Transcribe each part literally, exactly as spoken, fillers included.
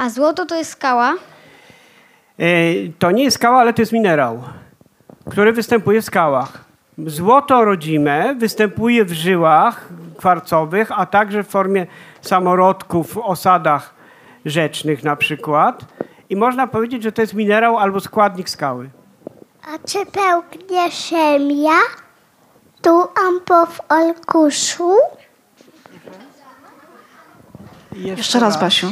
A złoto to jest skała? To nie jest skała, ale to jest minerał, który występuje w skałach. Złoto rodzime występuje w żyłach kwarcowych, a także w formie samorodków w osadach rzecznych na przykład. I można powiedzieć, że to jest minerał albo składnik skały. A czy pełknie ziemia tu albo w Olkuszu? Jeszcze, Jeszcze raz, Basiu.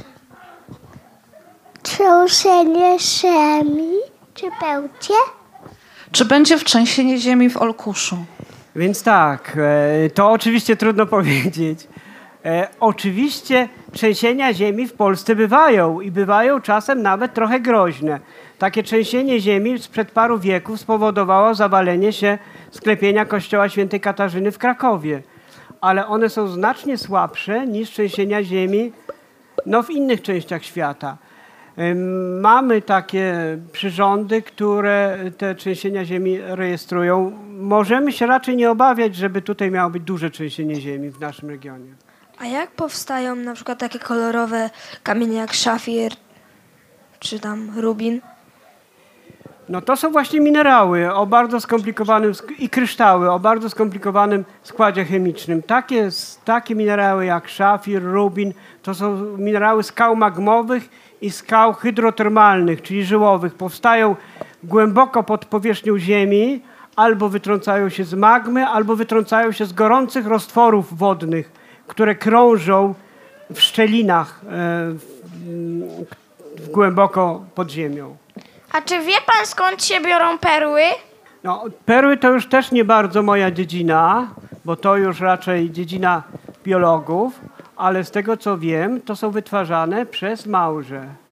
Trzęsienie ziemi czy pełcie? Czy będzie w trzęsienie ziemi w Olkuszu? Więc tak, e, to oczywiście trudno powiedzieć. E, oczywiście trzęsienia ziemi w Polsce bywają i bywają czasem nawet trochę groźne. Takie trzęsienie ziemi sprzed paru wieków spowodowało zawalenie się sklepienia kościoła świętej Katarzyny w Krakowie. Ale one są znacznie słabsze niż trzęsienia ziemi no, w innych częściach świata. Mamy takie przyrządy, które te trzęsienia ziemi rejestrują. Możemy się raczej nie obawiać, żeby tutaj miało być duże trzęsienie ziemi w naszym regionie. A jak powstają na przykład takie kolorowe kamienie jak szafir czy tam rubin? No to są właśnie minerały o bardzo skomplikowanym i kryształy o bardzo skomplikowanym składzie chemicznym. Takie, takie minerały jak szafir, rubin to są minerały skał magmowych i skał hydrotermalnych, czyli żyłowych. Powstają głęboko pod powierzchnią ziemi, albo wytrącają się z magmy, albo wytrącają się z gorących roztworów wodnych, które krążą w szczelinach e, w, w głęboko pod ziemią. A czy wie pan, skąd się biorą perły? No, perły to już też nie bardzo moja dziedzina, bo to już raczej dziedzina biologów, ale z tego co wiem, to są wytwarzane przez małże.